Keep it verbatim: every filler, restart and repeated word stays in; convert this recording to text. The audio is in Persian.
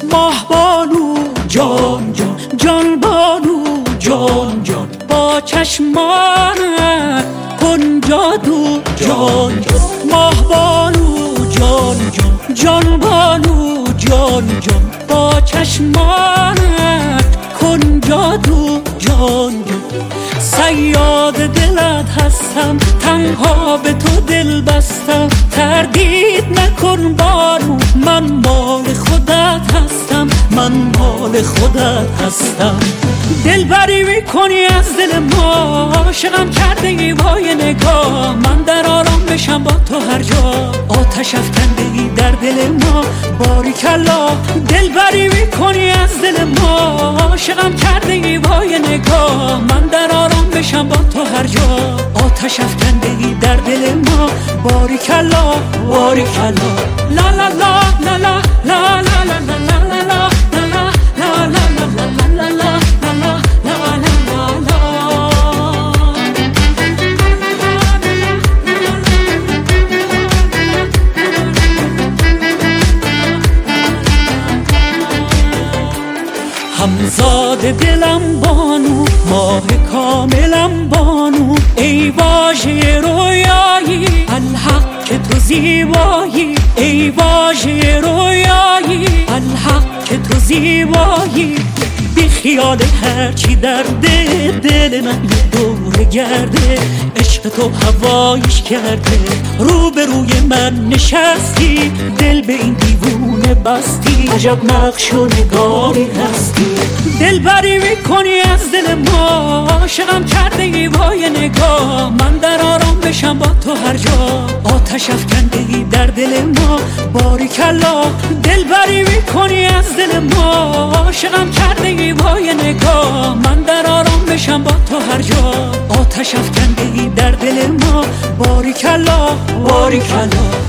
ماه بانو جان جان، جان بانو جان جان، با چشمانت کن جادو جان جان. ماه بانو جان جان، جان بانو جان جان، با چشمانت کن جادو جان جان. صیاد دلت هستم، تنها به تو دل بستم، تردید نکن بانو، من مال خودت هستم، من مال خودت هستم. دلبری میکنی از دل ما، عاشقم کرده ای وای نگاه، من در آرام بشم با تو هر جا، آتش افکنده ای در دل ما باریکلا. دلبری میکنی از دل ما، عاشقم کرده ای وای نگاه، من در آرام بشم با تو هر جا، آتش افکنده ای در دل ما باریکلا باریکلا. لا لا لا لا لا لا لا لا لا لا همزاد دلم بانو، ماه کاملم بانو، ای واژه رویایی الحق که تو زیبایی، ای واژه رویایی الحق که تو زیبایی. بی خیال هرچی در دل دل من یه دور گرده، عشق تو هوایش کرده، رو به روی من نشستی، دل به این دیوونه بستی، عجب نقش و نگاری هستی. دلبری میکنی از دل ما، عاشقم کرده ای وای نگاه، من در آرام بشم با تو هر جا، آتش افکنده ای در دل ما باریکلا. دلبری میکنی از دل ما، عاشقم کرده ای وای نگاه، من در آرام بشم با تو هر جا، آتش افکنده ای در دل ما باریکلا باریکلا.